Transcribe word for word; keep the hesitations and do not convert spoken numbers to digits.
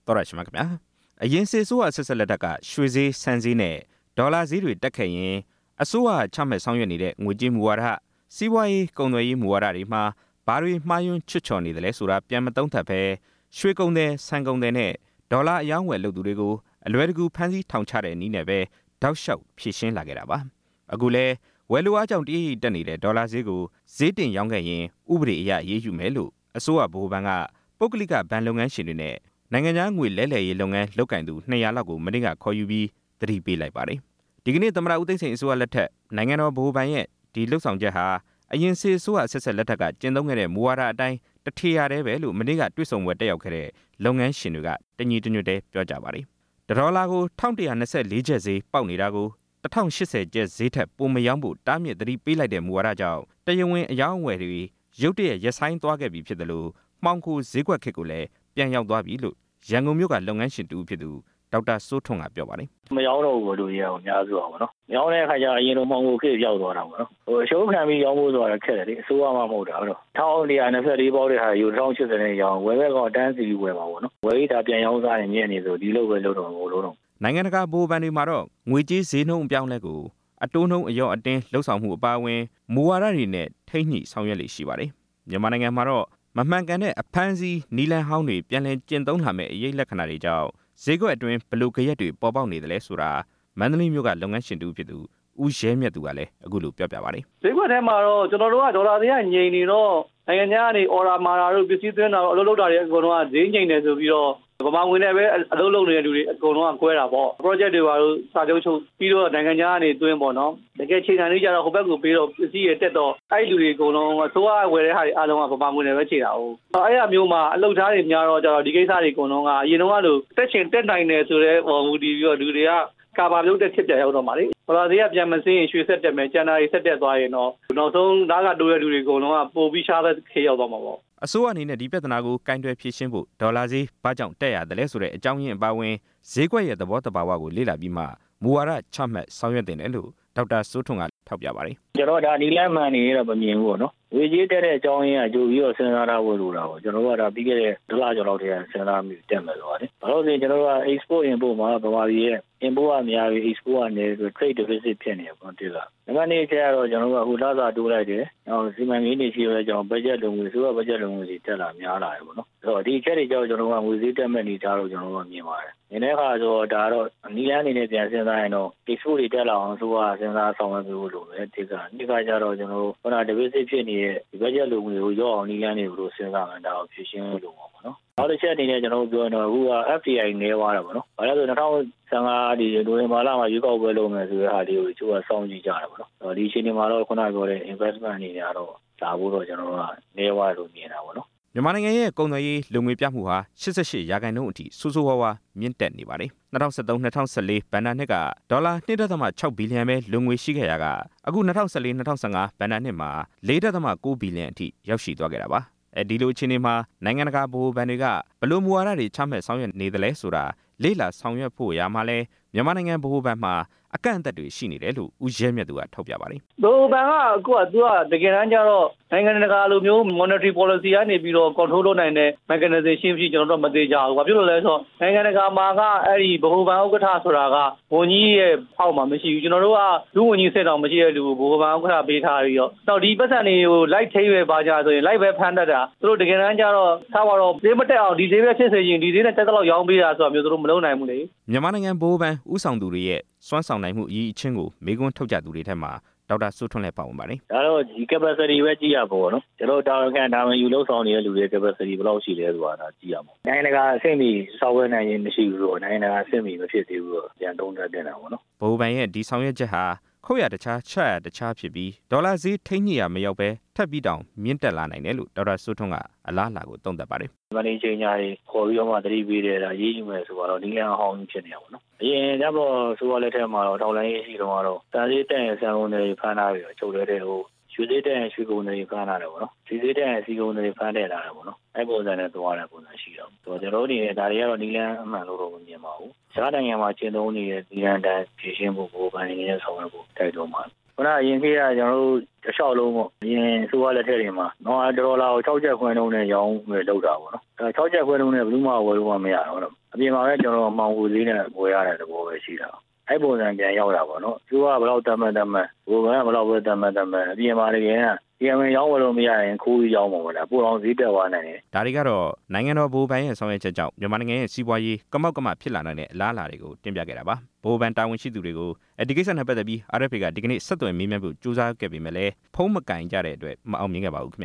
တော်ရရှိမှာခင်ဗျာအရင်စစ်ဆိုးအဆက်ဆက်လက်ထက်ကရွှေဈေးဆန်ဈေးနဲ့ဒေါ်လာဈေးတွေတက်ခဲ့ရင်အစိုးရချမှတ်ဆောင်ရွက်နေတဲ့ငွေကြေးမူဝါဒစီးပွားရေးကုန်သွယ်ရေးမူဝါဒတွေမှာဘာတွေမှားယွင်းချွတ်ချော်နေတယ်လဲဆိုတာပြန်မသုံးသပ်ပဲရွှေကုန်တဲ့ဆန်ကုန်တဲ့နဲ့ဒေါ်လာအယောင်းဝယ်လုပ်သူတွေကိုအလွယ်တကူဖမ်းဆီးထောင်ချတဲ့နည်းနဲ့ပဲတောက်လျှောက်ဖြည့်ရှင်းလာခဲ့တာပါအခုလဲဝယ်လိုအားကြောင့်တည်တက်နေတဲ့ဒေါ်လာဈေးကိုဈေးတင်ရောင်းခဲ့ရင်ဥပဒေအရရေးယူမယ်လို့အစိုးရဗဟိုဘဏ်ကပုဂ္ဂလိကဘဏ်လုပ်ငန်းရှင်တွေနဲ့နိုင်ငံခြားငွေလဲလှယ်ရေးလုပ်ငန်းလုပ်ကင်သူနှစ်ရာလောက်ကိုမနေ့ကခေါ်ယူပြီးသတိပေးလိုက်ပါတယ်ဒီကနေ့သမ္မတဦးသိန်းစိန်အစိုးရလက်ထက်နိုင်ငံတော်ဗဟိုဘဏ်ရဲ့ဒီလှုပ်ဆောင်ချက်ဟာအရင်စစ်အစိုးရအဆက်ဆက်လက်ထက်ကကျင့်သုံးခဲ့တဲ့မူဝါဒအတိုင်းတထေရတဲ့ပဲလို့မနေ့ကတွေ့ဆုံပွဲတက်ရောက်ခဲ့တဲ့လုပ်ငန်းရှင်တွေကတညီတညွတ်တည်းပြောကြပါတယ်ဒေါ်လာကိုတစ်ထောင်တစ်ရာနှစ်ဆယ့်လေးကျပ်ဈေးပေါက်နေတာကိုတစ်ထောင်ရှစ်ဆယ်ကျပ်ဈေးထက်ပိုမရောင်းဖို့တားမြစ်သတိပေးလိုက်တဲ့မူဝါဒကြောင့်တရားဝင်အယောင်းအဝယ်တွေရုတ်တရက်ရပ်ဆိုင်းသွားခဲ့ပြီဖြစ်တယ်လို့မှောင်ခိုဈေးကွက်ခေတ်ကိုလည်းပြန်ရောက်သွားပြီလို့ရန်ကုန်မြို့ကလုပ်ငန်းရှင်တူဖြစ်သူဒေါက်တာစိုးထွန်းကပြောပါတယ်မရောတော့ဘူးလို့ရအောင်အများစုအောင်ပါနော်။ရောင်းတဲ့အခါကျအရင်တော့မှောင်ခိုခေတ်ရောက်သွားတာပေါ့နော်။ဟိုအရှုံးခံပြီးရောင်းဖို့ဆိုတာခက်တယ်လေအစိုးရမှမဟုတ်တာဟုတ်တော့တစ်ထောင်တစ်ရာနှစ်ဆယ့်လေးပေါက်တဲ့ဟာယူတစ်ထောင်ရှစ်ဆယ်နဲ့ရောင်းဝယ်ဘက်ကောင်တန်းစီဝယ်ပါပေါ့နော်။ဝယ်ပြီးဒါပြန်ရောင်းစားရင်မြင့်နေဆိုဒီလိုပဲလုပ်တော့မို့လို့တော့နိုင်ငံတကာဗဟိုဘဏ်တွေမှာတော့ငွေကြေးဈေးနှုန်းအပြောင်းလဲကိုအတိုးနှုန်းအယောအတင်းလှုပ်ဆောင်မှုအပါအဝင်မူဝါဒတွေနဲ့ထိန်းညှိဆောင်ရွက်လေ့ရှိပါတယ်မြန်မာနိုင်ငံမှာတော့မမှန်ကန်တဲ့အဖမ်းဆီးနီလန်ဟောင်းတွေပြန်လည်ကျင့်သုံးလာမဲ့အရေးလက္ခဏာတွေကြောင့်ဈေးကွက်အတွင်းဘလို့ကြရက်တွေပေါ်ပေါက်နေတယ်လဲဆိုတာမန္တလေးမြို့ကလုပ်ငန်းရှင်တူဖြစ်သူဦးရဲမြတ်သူကလည်းအခုလိုပြောပြပါတယ်ဈေးကွက်ထဲမှာတော့ကျွန်တော်တို့ကဒေါ်လာဈေးကငြိမ်နေတော့နိုင်ငံခြားကနေအော်ဒါမာတာတို့ပစ္စည်းသွင်းတာတို့အလုပ်လုပ်တာတွေအကုန်လုံးကဈေးငြိမ်နေဆိုပြီးတော့ဗမာငွေနဲ့ပဲအလုပ်လုပ်နေတဲ့လူတွေအကုန်လုံးကကွဲတာပေါ့ project တွေပါလို့စာချုပ်ချုပ်ပြီးတော့နိုင်ငံခြားကနေသွင်းပေါ့နော်တကယ်ချိန်ခံလေးကြတော့ဟိုဘက်ကိုပြီးတော့ပစ္စည်းတွေတက်တော့အဲ့လူတွေအကုန်လုံးအစိုးရဝယ်တဲ့ဟာတွေအားလုံးကဗမာငွေနဲ့ပဲချိန်တာဟုတ်အဲ့အမျိုးမှာအလုပ်သားတွေများတော့ကြတော့ဒီကိစ္စတွေအကုန်လုံးကအရင်တော့ကလို့တက်ချင်တက်နိုင်တယ်ဆိုတော့ဟိုမူတည်ပြီးတော့လူတွေကကာဘာပြုတ်တဲ့ဖြစ်ပြရောက်တော့မှာလေဟိုလာသေးကပြန်မစင်းရင်ရွှေဆက်တက်မယ်ကျန်တာတွေဆက်တက်သွားရင်တော့နောက်ဆုံးဓာတ်ကတိုးတဲ့လူတွေအကုန်လုံးကပို့ပြီးရှားတဲ့ခေရောက်သွားမှာပေါ့အစိုးရအနေနဲ့ဒီပြဿနာကိုကင်တွယ်ဖြေရှင်းဖို့ဒေါ်လာဈေးဘာကြောင့်တက်ရတယ်လဲဆိုတဲ့အကြောင်းရင်းအပါအဝင်ဈေးကွက်ရဲ့သဘောတဘာဝကိုလေ့လာပြီးမှမူဝါဒချမှတ်ဆောင်ရွက်တင်တယ်လို့ဒေါက်တာစိုးထွန်းကထောက်ပြပါတယ်ကျွန်တော်ဒါဒီလမ်းမှန်နေတော့မမြင်ဘူးပေါ့နော်ဝေကြီးတက်တဲ့အကြောင်းရင်းကကြိုပြီးတော့စဉ်းစားထားဖို့လိုတာပေါ့ကျွန်တော်တို့ကဒါပြီးခဲ့တဲ့ဒလကျော်လောက်တည်းကစဉ်းစားမိတက်မယ်လို့ပါတယ်ဘာလို့လဲကျွန်တော်တို့က export import မှာဗမာပြည်ရဲ့ import ကများပြီး export ကနေဆို trade deficit ဖြစ်နေပေါ့ဒီလားနံပါတ်နှစ်ကျတော့ကျွန်တော်တို့ကဟိုလာစာတိုးလိုက်တယ်နောက်စီမံကိန်းတွေရှိရတဲ့အကြောင်း budget လုံငွေဆိုတော့ budget လုံငွေတွေတက်လာများလာတယ်ပေါ့နော်အဲ့တော့ဒီချက်တွေကြောင့်ကျွန်တော်တို့ကငွေဈေးတက်မဲ့နေကြတော့ကျွန်တော်တို့ကမြင်ပါတယ်ဒီနေ့ခါဆိုတော့ဒါတော့နီလန်းအနေနဲ့ပြန်စဉ်းစားရင်တော့ export တွေတက်လာအောင်ဆိုတာစဉ်းစားဆောင်ရွက်ဖို့လိုတယ်ဒီကဒီကကြတော့ကျွန်တော်တို့ခုန deficit ဖြစ်နေတဲ့ဒီ budget လုံငွေကိုရောအောင်နီလန်းတွေကိုစဉ်းစားမှဒါကိုဖြည့်ရှင်းလို့လို့ပေါ့နော်နောက်တစ်ချက်အနေနဲ့ကျွန်တော်တို့ပြောရင်တော့အခုက F D I နေသွားတယ်ပေါ့နော်ဘာလို့လဲဆိုတော့၂၀၁၅ဒီဒိုဝင်ဘာလမှာရွေးကောက်ပွဲလုပ်မယ်ဆိုတဲ့အားလေးကိုချိုးကစောင့်ကြည့်ကြတယ်ပေါ့နော်ဒီအချိန်ဒီမှာတော့ခုနပြောတဲ့ investment အနေနဲ့ကတော့ဒါဖို့တော့ကျွန်တော်တို့ကနေသွားလို့မြင်တာပေါ့နော်မြန်မာနိုင်ငံရဲ့ကုန်သွယ်ရေးလုံငွေပြမှုဟာ၈၈ရာခိုင်နှုန်းအထိဆိုးဆိုးဝါးဝါမြင့်တက်နေပါတယ်၂၀၁၃-၂၀၁၄ဘဏ္ဍာနှစ်ကဒေါ်လာ ၂.၆ ဘီလီယံပဲလုံငွေရှိခဲ့ရာကအခု၂၀၁၄-၂၀၁၅ဘဏ္ဍာနှစ်မှာ ၄.၉ ဘီလီယံအထိရောက်ရှိသွားခဲ့တာပါအဲဒီလိုအခြေအနေမှာနိုင်ငံတကာဗဟိုဘဏ်တွေကဘယ်လိုမူဝါဒတွေချမှတ်ဆောင်ရွက်နေသလဲဆိုတာလေ့လာဆောင်ရွက်ဖို့ရာမှာလဲမြန်မာနိုင်ငံဗဟိုဘဏ်မှာအကန့်အသတ်တွေရှိနေတယ်လို့ဦးရဲမြတ်သူကထောက်ပြပါတယ်ဗဟိုဘဏ်ကအခုကသူကတကယ်တမ်းကျတော့နိုင်ငံတကာလိုမျိုး monetary policy ကနေပြီးတော့ control လုပ်နိုင်တဲ့ mechanism ရှိမရှိကျွန်တော်တို့မသိကြဘူး။ဘာဖြစ်လို့လဲဆိုတော့နိုင်ငံတကာမှာကအဲ့ဒီဗဟိုဘဏ်ဥက္ကဋ္ဌဆိုတာကဝန်ကြီးရဲ့အောက်မှာမရှိဘူးကျွန်တော်တို့ကလူဝန်ကြီးစစ်တောင်မရှိတဲ့လူကိုဗဟိုဘဏ်ဥက္ကဋ္ဌပေးထားပြီးတော့နောက်ဒီပတ်စံတွေကို light ထိပဲပါကြဆိုရင် light ပဲဖမ်းတတ်တာသူတို့တကယ်တမ်းကျတော့ထားပါတော့ဈေးမတက်အောင်ဒီဈေးပဲဖြစ်စေရင်ဒီဈေးနဲ့တက်တော့ရောင်းပေးတာဆိုတာမျိုးသူတို့မလုပ်နိုင်ဘူးလေမြန်မာနိုင်ငံဗဟိုဘဏ်ဥဆောင်သူတွေရဲ့စွမ်းဆောင်နိုင်မှုအရေးအချင်းကိုမေးခွန်းထုတ်ကြသူတွေထက်မှာဒေါက်တာစိုးထွန်းလည်းပါဝင်ပါတယ်ဒါတော့ဒီ capacity ပဲကြည့်ရပါဘောနော်ကျွန်တော်တာဝန်ခံတာဝန်ယူလို့ဆောင်နေတဲ့လူတွေ capacity ဘယ်လောက်ရှိလဲဆိုတာဒါကြည့်ရမှာနိုင်ငံတကာအဆင့်မီစောက်ဝဲနိုင်ရင်မရှိဘူးတော့နိုင်ငံတကာအဆင့်မီမဖြစ်သေးဘူးတော့ပြန်သုံးသပ်တင်တာပေါ့နော်ဗဟိုဘဏ်ရဲ့ဒီဆောင်ရွက်ချက်ဟာခုတ်ရတခြားချက်ရတခြားဖြစ်ပြီးဒေါ်လာဈေးထိန်းညှိရမရောက်ပဲထပ်ပြီးတောင်မြင့်တက်လာနိုင်တယ်လို့ဒေါက်တာစိုးထွန်းကအလားအလာကိုသုံးသပ်ပါတယ်မန်နေဂျာညာတွေခေါ်ပြီးတော့မှသတိပေးတယ်ဒါရေးယူမယ်ဆိုတော့ဒီလန်အဟောင်းကြီးဖြစ်နေအောင်ပေါ့နော်အရင်ကတော့ဆိုတော့လက်ထက်မှာတော့ထောက်လိုင်းရေးရှိတော့တော့တန်သေးတဲ့ဆန်ကုန်တွေဖမ်းထားပြီးတော့ချုပ်တဲ့ဟိုရွှေသေးတဲ့ရွှေကုန်တွေဖမ်းထားတယ်ပေါ့နော်ဒီသေးတဲ့စီကုန်တွေဖမ်းတဲ့လာတယ်ပေါ့နော်အဲ့ပုံစံနဲ့သွားတဲ့ပုံစံရှိတော့ဆိုတော့ကျွန်တော်တို့နေဒါတွေကတော့ဒီလန်အမှန်လို့တော့မမြင်ပါဘူးရှားနိုင်ငံမှာကျင်းသုံးနေတဲ့ဒီလန်တန်ဖြည့်ရှင်းဖို့ကိုဗန်နေနဲ့ဆောင်ရွက်ဖို့တိုက်တွန်းပါခုနအရင်ခေတ်ကကျွန်တော်တို့တလျှောက်လုံးပေါ့အရင်ဆိုရလက်ထက်တွေမှာနော်ဒေါ်လာကို၆ကျပ်ခွဲနှုန်းနဲ့ရောင်းဝယ်လုပ်တာပေါ့နော်အဲ၆ကျပ်ခွဲနှုန်းနဲ့ဘယ်သူမှဝယ်လို့မရတော့အပြင်မှာလည်းကျွန်တော်မှောင်ကိုလေးနဲ့ဝယ်ရတဲ့သဘောပဲရှိတာအဲ့ပုံစံပြန်ရောက်တာပေါ့နော်သူကဘယ်တော့တမန်တမန်ဘိုးကဘယ်တော့ပဲတမန်တမန်အပြင်မှာလည်းဒီအမရောင်းဝယ်လို့မရရင်ခိုးပြီးရောင်းမှာပေါ့လားပိုအောင်ဈေးတက်သွားနိုင်တယ်ဒါတွေကတော့နိုင်ငံတော်ဗဟိုဘဏ်ရဲ့ဆောင်ရွက်ချက်ကြောင့်မြန်မာနိုင်ငံရဲ့စီးပွားရေးကမောက်ကမဖြစ်လာနိုင်တဲ့အလားအလာတွေကိုတင်ပြခဲ့တာပါဗဟိုဘဏ်တာဝန်ရှိသူတွေကိုဒီကိစ္စနဲ့ပတ်သက်ပြီး အာရ်အက်ဖ်အေ ကဒီကနေ့ဆက်သွယ်မေးမြန်းဖို့ကြိုးစားခဲ့ပေမဲ့လည်းဖုန်းမကင်ကြတဲ့အတွက်မအောင်မြင်ခဲ့ပါဘူးခင်ဗျ